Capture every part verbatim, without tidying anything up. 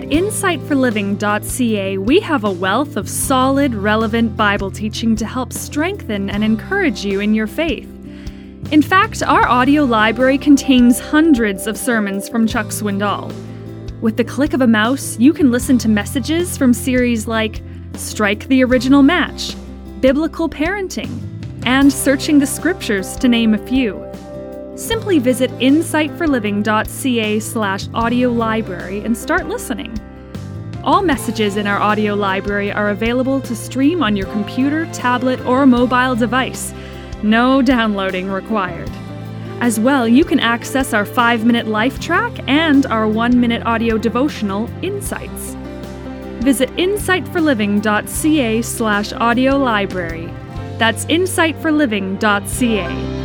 insight for living dot c a, we have a wealth of solid, relevant Bible teaching to help strengthen and encourage you in your faith. In fact, our audio library contains hundreds of sermons from Chuck Swindoll. With the click of a mouse, you can listen to messages from series like Strike the Original Match, Biblical Parenting, and Searching the Scriptures, to name a few. Simply visit insight for living dot c a slash audio library and start listening. All messages in our audio library are available to stream on your computer, tablet, or mobile device. No downloading required. As well, you can access our five-minute life track and our one-minute audio devotional, Insights. Visit insight for living dot c a slash audio library. That's insight for living dot c a.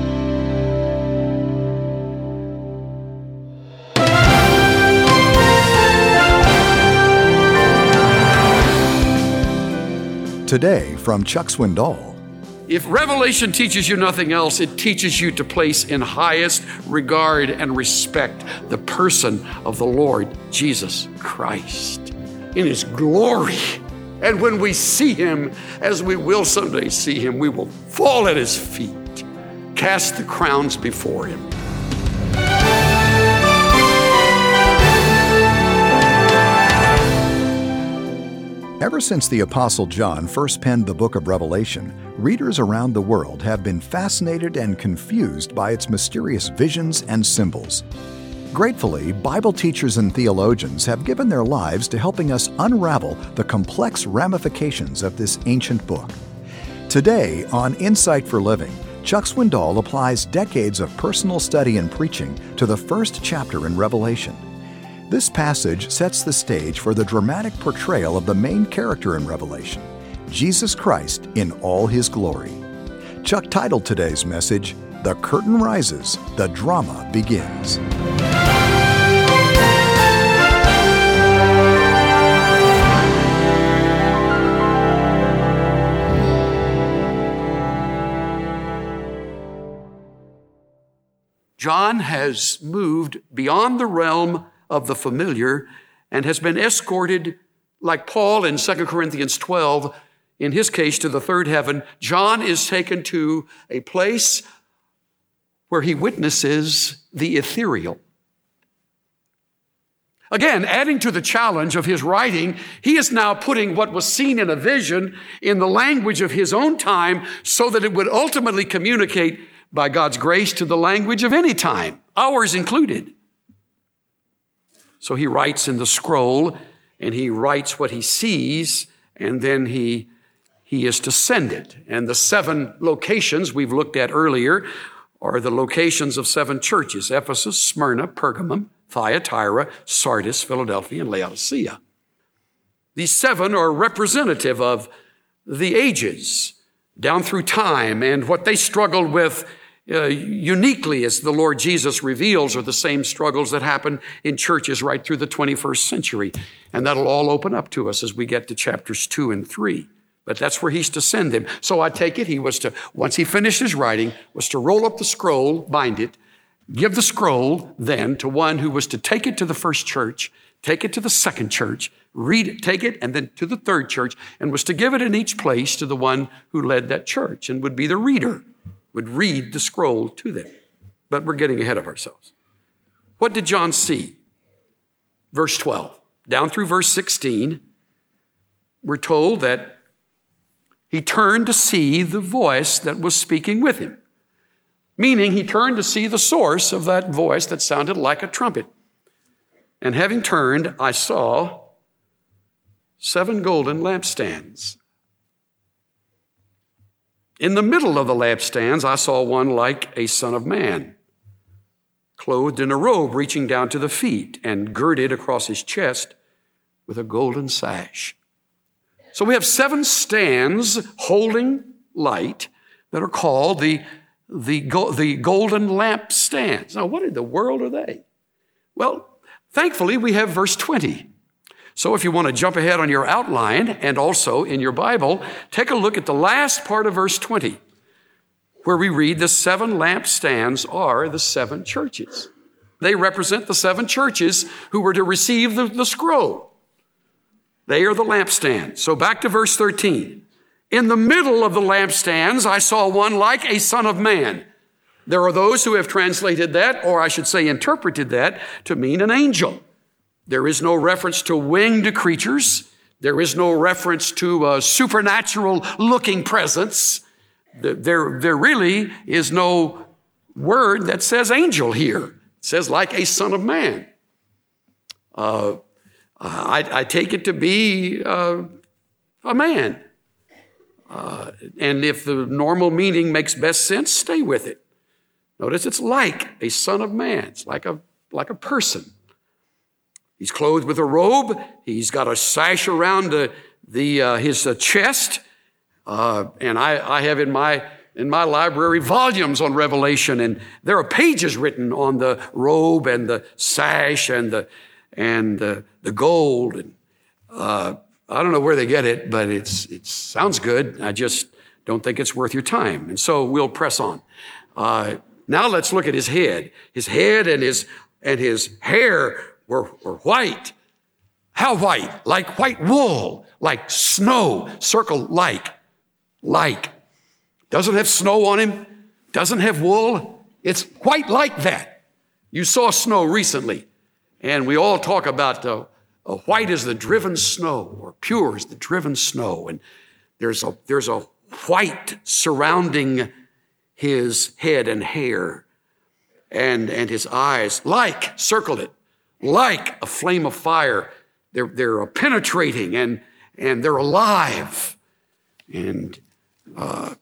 Today from Chuck Swindoll. If Revelation teaches you nothing else, it teaches you to place in highest regard and respect the person of the Lord Jesus Christ in His glory. And when we see Him, as we will someday see Him, we will fall at His feet, cast the crowns before Him. Ever since the Apostle John first penned the book of Revelation, readers around the world have been fascinated and confused by its mysterious visions and symbols. Gratefully, Bible teachers and theologians have given their lives to helping us unravel the complex ramifications of this ancient book. Today, on Insight for Living, Chuck Swindoll applies decades of personal study and preaching to the first chapter in Revelation. This passage sets the stage for the dramatic portrayal of the main character in Revelation, Jesus Christ in all His glory. Chuck titled today's message, "The Curtain Rises, the Drama Begins." John has moved beyond the realm of the familiar and has been escorted, like Paul in Second Corinthians twelve, in his case to the third heaven. John is taken to a place where he witnesses the ethereal. Again, adding to the challenge of his writing, he is now putting what was seen in a vision in the language of his own time so that it would ultimately communicate by God's grace to the language of any time, ours included. So he writes in the scroll, and he writes what he sees, and then he, he is to send it. And the seven locations we've looked at earlier are the locations of seven churches: Ephesus, Smyrna, Pergamum, Thyatira, Sardis, Philadelphia, and Laodicea. These seven are representative of the ages down through time, and what they struggled with Uh, uniquely, as the Lord Jesus reveals, are the same struggles that happen in churches right through the twenty-first century. And that'll all open up to us as we get to chapters two and three. But that's where he's to send them. So I take it he was to, once he finished his writing, was to roll up the scroll, bind it, give the scroll then to one who was to take it to the first church, take it to the second church, read it, take it, and then to the third church, and was to give it in each place to the one who led that church and would be the reader, would read the scroll to them. But we're getting ahead of ourselves. What did John see? Verse twelve, down through verse sixteen, we're told that he turned to see the voice that was speaking with him. Meaning he turned to see the source of that voice that sounded like a trumpet. And having turned, I saw seven golden lampstands. In the middle of the lampstands, I saw one like a son of man, clothed in a robe reaching down to the feet and girded across his chest with a golden sash. So we have seven stands holding light that are called the, the, the golden lampstands. Now, what in the world are they? Well, thankfully, we have verse twenty. So if you want to jump ahead on your outline and also in your Bible, take a look at the last part of verse twenty, where we read the seven lampstands are the seven churches. They represent the seven churches who were to receive the, the scroll. They are the lampstands. So back to verse thirteen. In the middle of the lampstands, I saw one like a son of man. There are those who have translated that, or I should say interpreted that, to mean an angel. There is no reference to winged creatures. There is no reference to a supernatural looking presence. There, there really is no word that says angel here. It says like a son of man. Uh, I, I take it to be uh, a man. Uh, and if the normal meaning makes best sense, stay with it. Notice it's like a son of man. It's like a, like a person. He's clothed with a robe. He's got a sash around the, the uh, his uh, chest. Uh, and I, I have in my in my library volumes on Revelation, and there are pages written on the robe and the sash and the and the, the gold. And uh, I don't know where they get it, but it's it sounds good. I just don't think it's worth your time. And so we'll press on. Uh, now let's look at his head. His head and his and his hair were, were white. How white? Like white wool, like snow. Circle like, like. Doesn't have snow on him. Doesn't have wool. It's white like that. You saw snow recently, and we all talk about uh, uh, white as the driven snow, or pure as the driven snow. And there's a there's a white surrounding his head and hair, and and his eyes, like, circle it, like a flame of fire. They're they're penetrating and and they're alive and uh,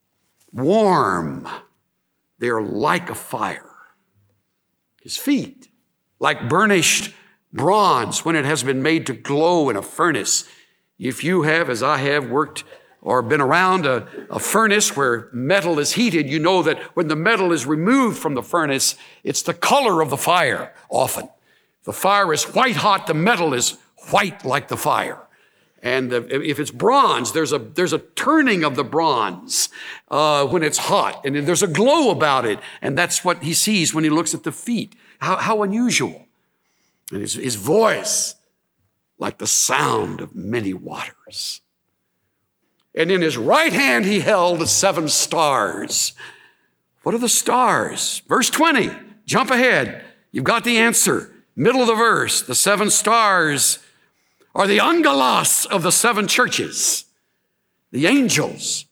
warm. They're like a fire. His feet, like burnished bronze when it has been made to glow in a furnace. If you have, as I have, worked or been around a, a furnace where metal is heated, you know that when the metal is removed from the furnace, it's the color of the fire often. The fire is white hot, the metal is white like the fire. And if it's bronze, there's a there's a turning of the bronze uh, when it's hot, and there's a glow about it. And that's what he sees when he looks at the feet. How, how unusual. And his, his voice, like the sound of many waters. And in his right hand he held the seven stars. What are the stars? Verse twenty, jump ahead. You've got the answer. Middle of the verse, the seven stars are the angelos of the seven churches, the angels,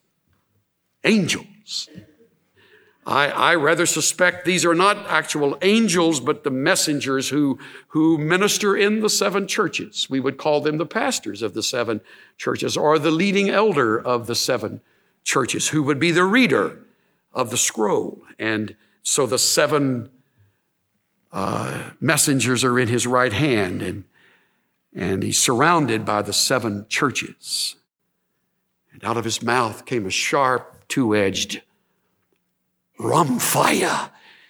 angels. I, I rather suspect these are not actual angels, but the messengers who, who minister in the seven churches. We would call them the pastors of the seven churches, or the leading elder of the seven churches, who would be the reader of the scroll. And so the seven uh, messengers are in his right hand, and And he's surrounded by the seven churches. And out of his mouth came a sharp, two-edged rhamphia.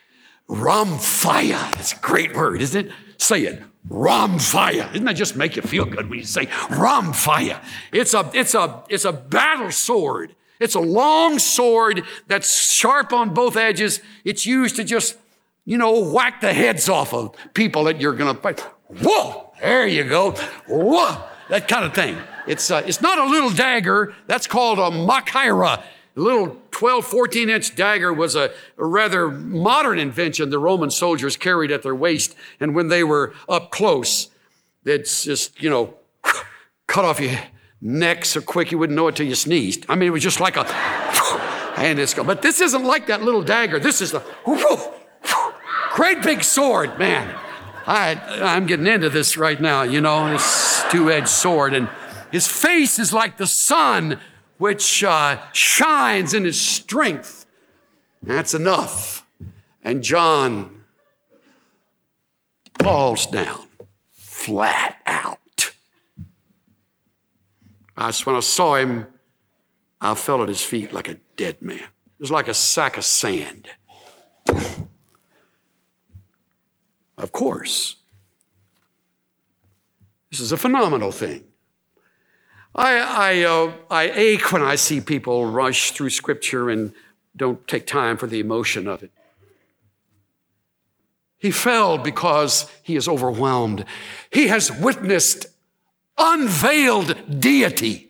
Rhamphia. That's a great word, isn't it? Say it. Rhamphia. Doesn't that just make you feel good when you say rhamphia? It's a, it's a, it's a battle sword. It's a long sword that's sharp on both edges. It's used to just, you know, whack the heads off of people that you're going to fight. Whoa! There you go. Whoa! That kind of thing. It's uh, it's not a little dagger. That's called a machaira. A little twelve, fourteen inch dagger was a, a rather modern invention the Roman soldiers carried at their waist. And when they were up close, it's just, you know, cut off your neck so quick you wouldn't know it till you sneezed. I mean, it was just like a, and it's, but this isn't like that little dagger. This is the, great big sword, man. I, I'm getting into this right now, you know, this two-edged sword. And his face is like the sun, which uh, shines in his strength. That's enough. And John falls down flat out. I just, when I saw him, I fell at his feet like a dead man. It was like a sack of sand. Of course. This is a phenomenal thing. I, I, uh, I ache when I see people rush through Scripture and don't take time for the emotion of it. He fell because he is overwhelmed. He has witnessed unveiled deity.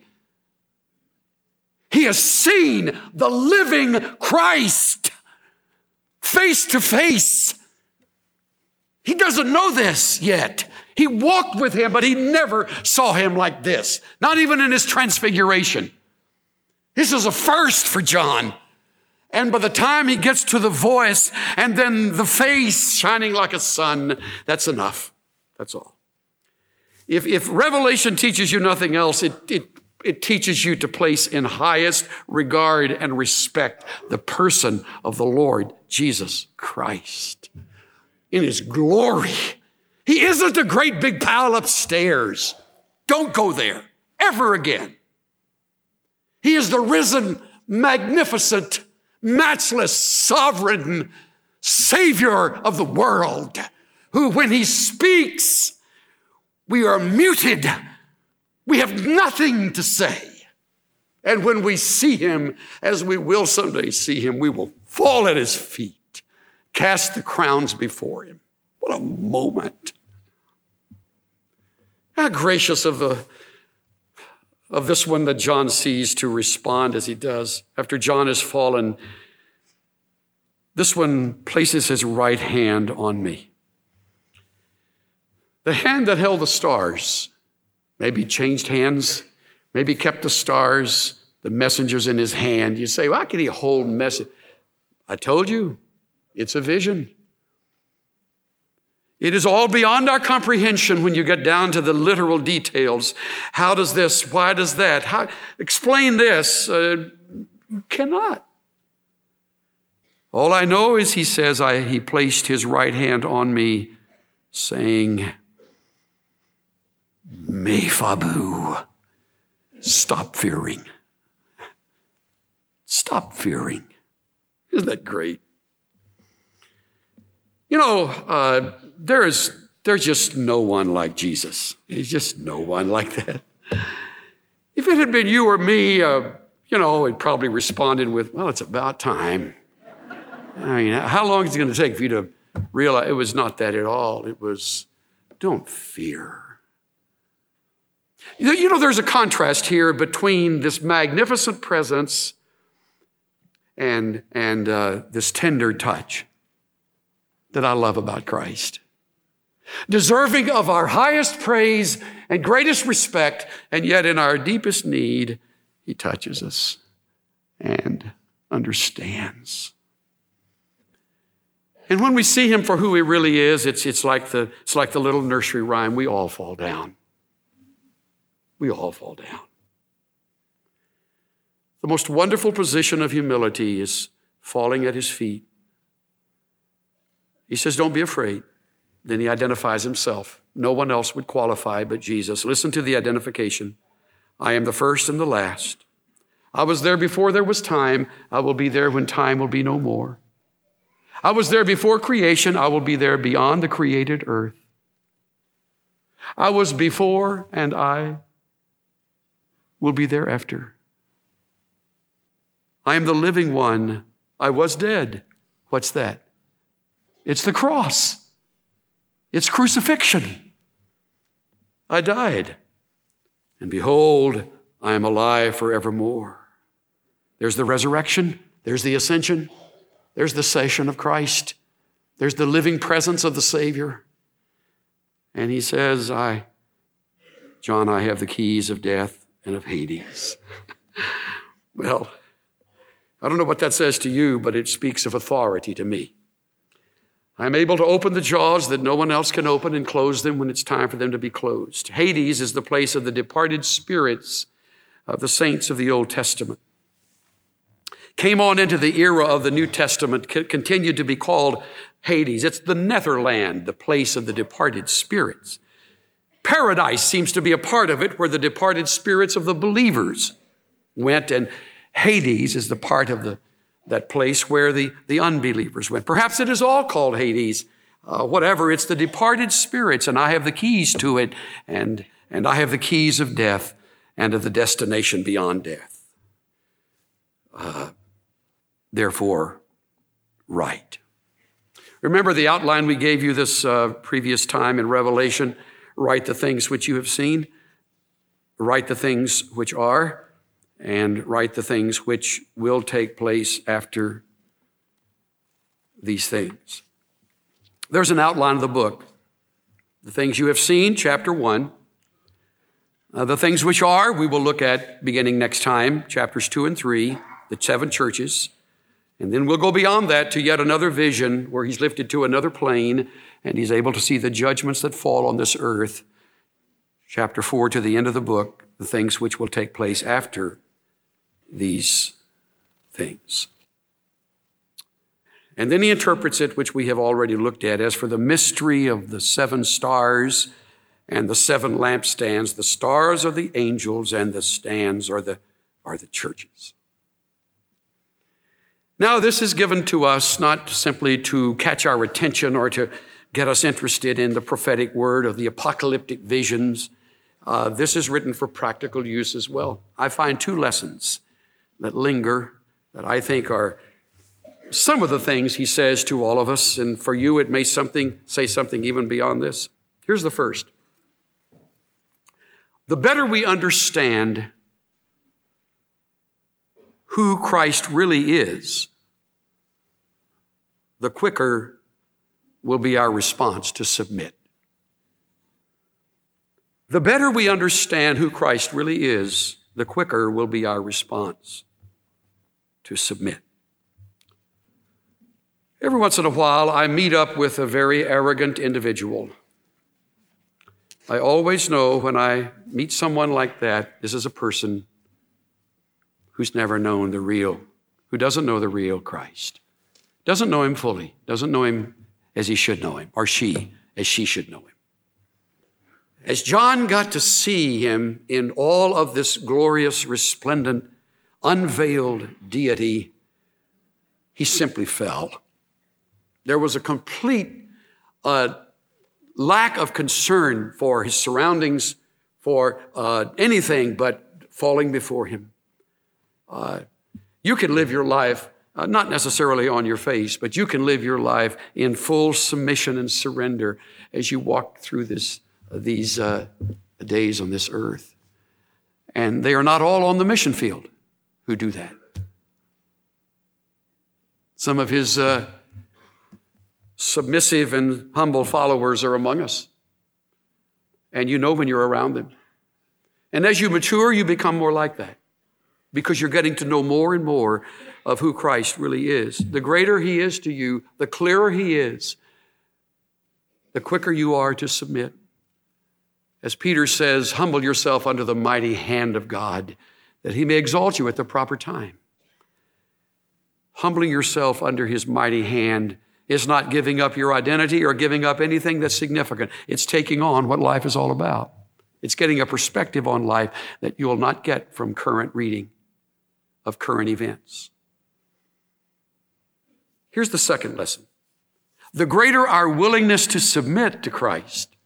He has seen the living Christ face to face. He doesn't know this yet. He walked with him, but he never saw him like this, not even in his transfiguration. This is a first for John. And by the time he gets to the voice and then the face shining like a sun, that's enough. That's all. If, if Revelation teaches you nothing else, it, it, it teaches you to place in highest regard and respect the person of the Lord Jesus Christ in his glory. He isn't a great big pile upstairs. Don't go there ever again. He is the risen, magnificent, matchless, sovereign Savior of the world, who, when he speaks, we are muted. We have nothing to say. And when we see him, as we will someday see him, we will fall at his feet, cast the crowns before him. What a moment. How gracious of the of this one that John sees to respond as he does. After John has fallen, this one places his right hand on me. The hand that held the stars, maybe changed hands, maybe kept the stars, the messengers in his hand. You say, well, how can he hold message? I told you, it's a vision. It is all beyond our comprehension when you get down to the literal details. How does this? Why does that? How, explain this. Uh, you cannot. All I know is he says, I, he placed his right hand on me, saying, Mephabu, stop fearing. Stop fearing. Isn't that great? You know, uh, there is, there's just no one like Jesus. There's just no one like that. If it had been you or me, uh, you know, it probably responded with, well, it's about time. I mean, how long is it going to take for you to realize? It was not that at all. It was, don't fear. You know, there's a contrast here between this magnificent presence and, and uh, this tender touch that I love about Christ. Deserving of our highest praise and greatest respect, and yet in our deepest need, he touches us and understands. And when we see him for who he really is, it's, it's, like the, it's like the little nursery rhyme. We all fall down. We all fall down. The most wonderful position of humility is falling at his feet. He says, don't be afraid. Then he identifies himself. No one else would qualify but Jesus. Listen to the identification. I am the first and the last. I was there before there was time. I will be there when time will be no more. I was there before creation. I will be there beyond the created earth. I was before and I will be there after. I am the living one. I was dead. What's that? It's the cross. It's crucifixion. I died. And behold, I am alive forevermore. There's the resurrection. There's the ascension. There's the session of Christ. There's the living presence of the Savior. And he says, I, John, I have the keys of death and of Hades. Well, I don't know what that says to you, but it speaks of authority to me. I'm able to open the jaws that no one else can open and close them when it's time for them to be closed. Hades is the place of the departed spirits of the saints of the Old Testament. Came on into the era of the New Testament, continued to be called Hades. It's the netherland, the place of the departed spirits. Paradise seems to be a part of it, where the departed spirits of the believers went, and Hades is the part of the that place where the, the unbelievers went. Perhaps it is all called Hades. Uh, whatever, it's the departed spirits, and I have the keys to it, and, and I have the keys of death and of the destination beyond death. Uh, therefore, right. Remember the outline we gave you this uh, previous time in Revelation? Write the things which you have seen, write the things which are, and write the things which will take place after these things. There's an outline of the book. The things you have seen, chapter one. Uh, the things which are, we will look at beginning next time, chapters two and three, the seven churches. And then we'll go beyond that to yet another vision where he's lifted to another plane and he's able to see the judgments that fall on this earth. Chapter four to the end of the book, the things which will take place after these things. And then he interprets it, which we have already looked at, as for the mystery of the seven stars and the seven lampstands. The stars are the angels and the stands are the, are the churches. Now, this is given to us not simply to catch our attention or to get us interested in the prophetic word of the apocalyptic visions. Uh, this is written for practical use as well. I find two lessons that linger that I think are some of the things he says to all of us, and for you it may something say something even beyond this. Here's the first. The better we understand who Christ really is, the quicker will be our response to submit. The better we understand who Christ really is, the quicker will be our response to submit. Every once in a while, I meet up with a very arrogant individual. I always know when I meet someone like that, this is a person who's never known the real, who doesn't know the real Christ, doesn't know him fully, doesn't know him as he should know him, or she as she should know him. As John got to see him in all of this glorious, resplendent, unveiled deity, he simply fell. There was a complete uh, lack of concern for his surroundings, for uh, anything but falling before him. Uh, you can live your life, uh, not necessarily on your face, but you can live your life in full submission and surrender as you walk through this, uh, these uh, days on this earth. And they are not all on the mission field who do that. Some of his uh, submissive and humble followers are among us. And you know when you're around them. And as you mature, you become more like that, because you're getting to know more and more of who Christ really is. The greater he is to you, the clearer he is, the quicker you are to submit. As Peter says, humble yourself under the mighty hand of God, that he may exalt you at the proper time. Humbling yourself under his mighty hand is not giving up your identity or giving up anything that's significant. It's taking on what life is all about. It's getting a perspective on life that you will not get from current reading of current events. Here's the second lesson. The greater our willingness to submit to Christ,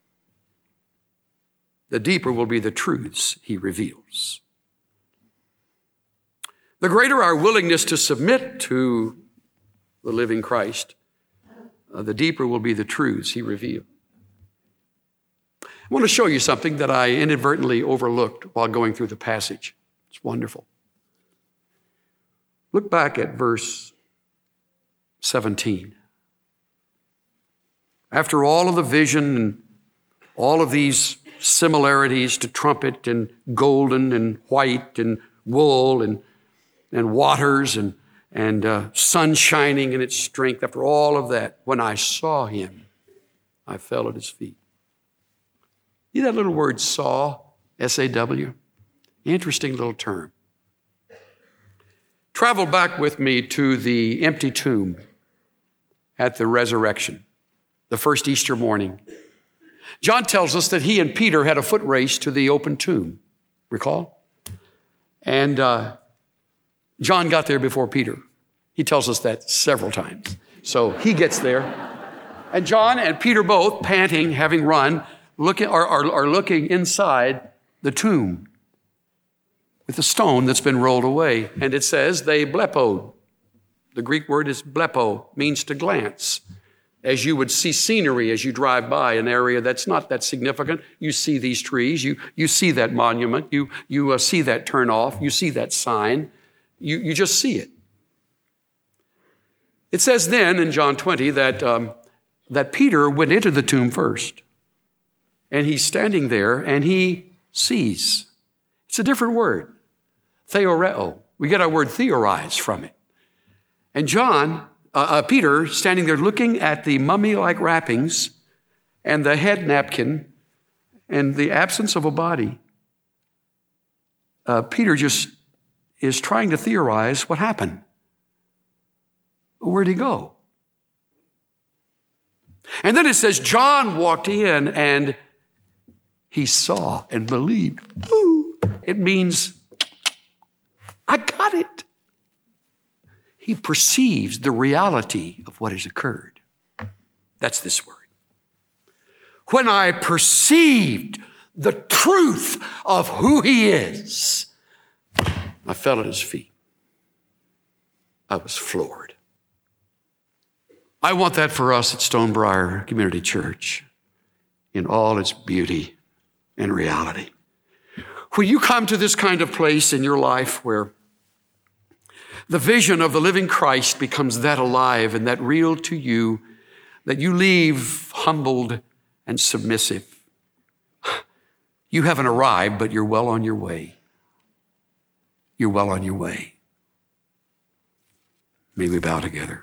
the deeper will be the truths he reveals. The greater our willingness to submit to the living Christ, uh, the deeper will be the truths he reveals. I want to show you something that I inadvertently overlooked while going through the passage. It's wonderful. Look back at verse seventeen. After all of the vision and all of these similarities to trumpet and golden and white and wool and, and waters and, and uh, sun shining in its strength, after all of that, when I saw him, I fell at his feet. See that little word saw, S A W? Interesting little term. Travel back with me to the empty tomb at the resurrection, the first Easter morning. John tells us that he and Peter had a foot race to the open tomb. Recall? And uh, John got there before Peter. He tells us that several times. So he gets there. And John and Peter both, panting, having run, looking, are, are, are looking inside the tomb with the stone that's been rolled away. And it says they blepoed. The Greek word is blepo, means to glance. As you would see scenery as you drive by an area that's not that significant, you see these trees, you, you see that monument, you, you uh, see that turnoff, you see that sign, you, you just see it. It says then in John twenty that, um, that Peter went into the tomb first, and he's standing there and he sees. It's a different word, theoreo. We get our word theorize from it. And John, uh, uh, Peter, standing there looking at the mummy-like wrappings and the head napkin and the absence of a body, uh, Peter just is trying to theorize what happened. Where'd he go? And then it says John walked in and he saw and believed. Ooh, it means, I got it. He perceives the reality of what has occurred. That's this word. When I perceived the truth of who he is, I fell at his feet. I was floored. I want that for us at Stonebriar Community Church in all its beauty and reality. When you come to this kind of place in your life where the vision of the living Christ becomes that alive and that real to you, that you leave humbled and submissive, you haven't arrived, but you're well on your way. You're well on your way. May we bow together.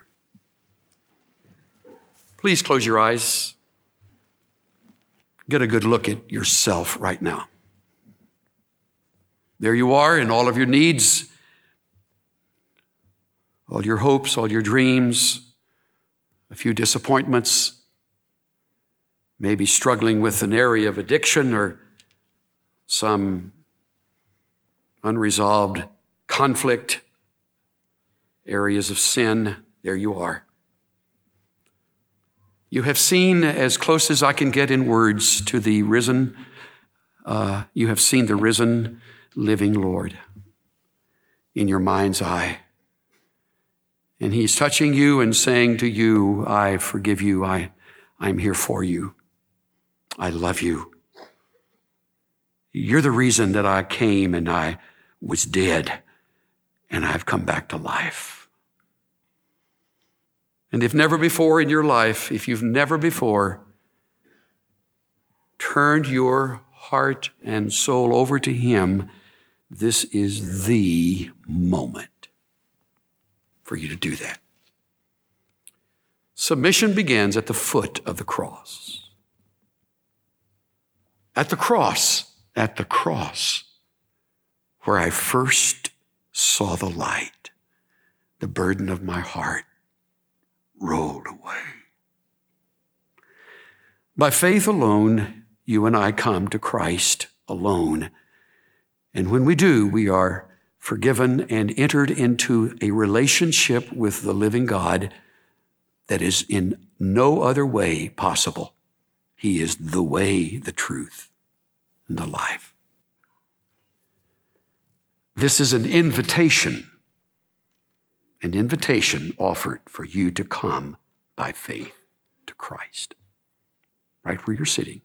Please close your eyes. Get a good look at yourself right now. There you are in all of your needs, all your hopes, all your dreams, a few disappointments, maybe struggling with an area of addiction or some unresolved conflict, areas of sin. There you are. You have seen, as close as I can get in words, to the risen, uh, you have seen the risen, living Lord in your mind's eye. And he's touching you and saying to you, I forgive you. I, I'm here for you. I love you. You're the reason that I came and I was dead and I've come back to life. And if never before in your life, if you've never before turned your heart and soul over to him, this is the moment for you to do that. Submission begins at the foot of the cross. At the cross, at the cross, where I first saw the light, the burden of my heart rolled away. By faith alone, you and I come to Christ alone. And when we do, we are forgiven and entered into a relationship with the living God that is in no other way possible. He is the way, the truth, and the life. This is an invitation. An invitation offered for you to come by faith to Christ, right where you're sitting.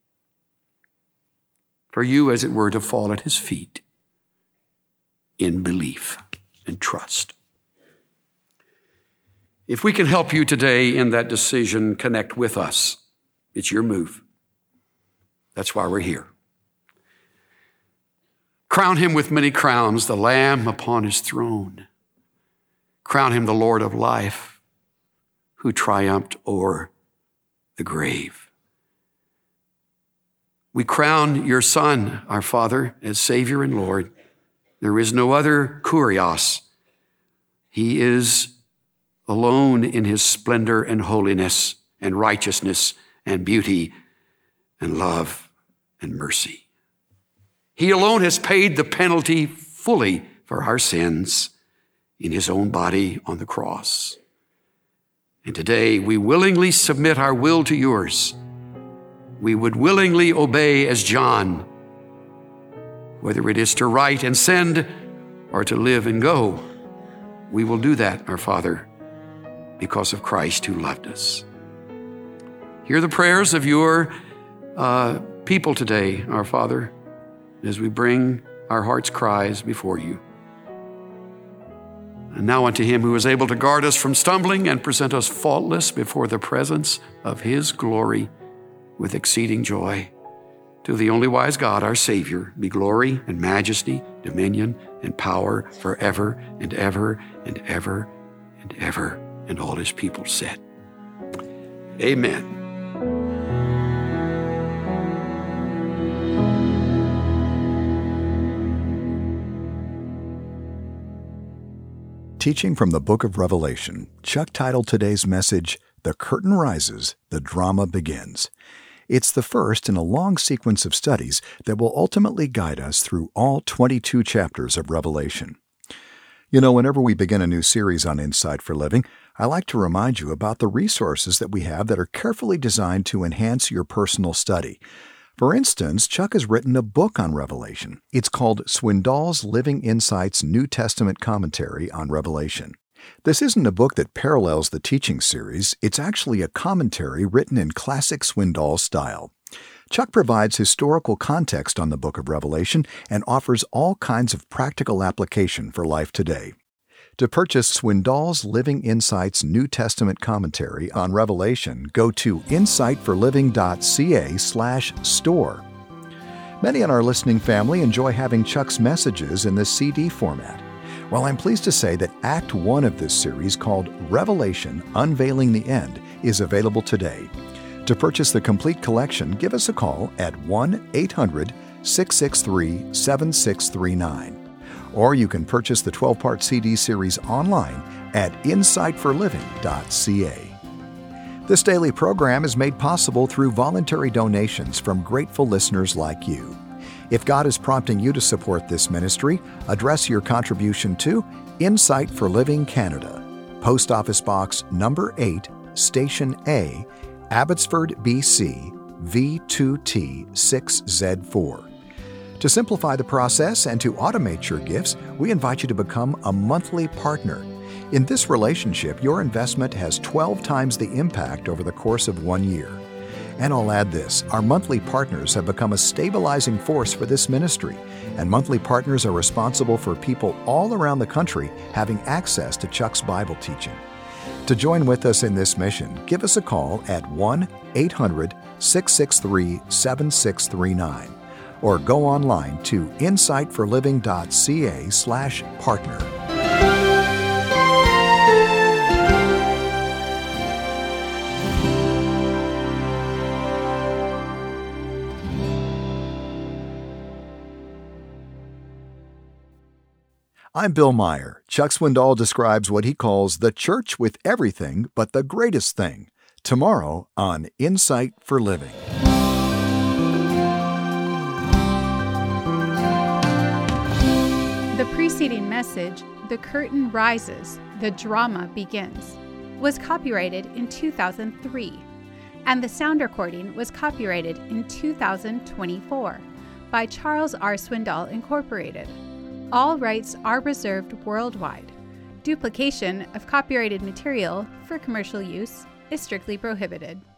For you, as it were, to fall at his feet in belief and trust. If we can help you today in that decision, connect with us. It's your move. That's why we're here. Crown him with many crowns, the Lamb upon his throne. Crown him the Lord of life, who triumphed o'er the grave. We crown your Son, our Father, as Savior and Lord. There is no other kurios. He is alone in his splendor and holiness and righteousness and beauty and love and mercy. He alone has paid the penalty fully for our sins in his own body on the cross. And today we willingly submit our will to yours. We would willingly obey as John, whether it is to write and send or to live and go. We will do that, our Father, because of Christ who loved us. Hear the prayers of your uh, people today, our Father, as we bring our heart's cries before you. And now unto him who is able to guard us from stumbling and present us faultless before the presence of his glory with exceeding joy. To the only wise God, our Savior, be glory and majesty, dominion and power forever and ever and ever and ever. And all his people said, Amen. Teaching from the book of Revelation, Chuck titled today's message, The Curtain Rises, the Drama Begins. It's the first in a long sequence of studies that will ultimately guide us through all twenty-two chapters of Revelation. You know, whenever we begin a new series on Insight for Living, I like to remind you about the resources that we have that are carefully designed to enhance your personal study. For instance, Chuck has written a book on Revelation. It's called Swindoll's Living Insights New Testament Commentary on Revelation. This isn't a book that parallels the teaching series. It's actually a commentary written in classic Swindoll style. Chuck provides historical context on the book of Revelation and offers all kinds of practical application for life today. To purchase Swindoll's Living Insights New Testament Commentary on Revelation, go to insightforliving.ca slash store. Many in our listening family enjoy having Chuck's messages in the C D format. Well, I'm pleased to say that Act one of this series, called Revelation, Unveiling the End, is available today. To purchase the complete collection, give us a call at one eight hundred six six three seven six three nine. Or you can purchase the twelve-part C D series online at insight for living dot c a. This daily program is made possible through voluntary donations from grateful listeners like you. If God is prompting you to support this ministry, address your contribution to Insight for Living Canada, Post Office Box number eight, Station A, Abbotsford, B C, V two T six Z four. To simplify the process and to automate your gifts, we invite you to become a monthly partner. In this relationship, your investment has twelve times the impact over the course of one year. And I'll add this, our monthly partners have become a stabilizing force for this ministry, and monthly partners are responsible for people all around the country having access to Chuck's Bible teaching. To join with us in this mission, give us a call at one eight hundred six six three seven six three nine. Or go online to insight for living dot c a slash partner. I'm Bill Meyer. Chuck Swindoll describes what he calls the church with everything but the greatest thing. Tomorrow on Insight for Living. The preceding message, The Curtain Rises, the Drama Begins, was copyrighted in two thousand three, and the sound recording was copyrighted in two thousand twenty-four by Charles R. Swindoll, Incorporated. All rights are reserved worldwide. Duplication of copyrighted material for commercial use is strictly prohibited.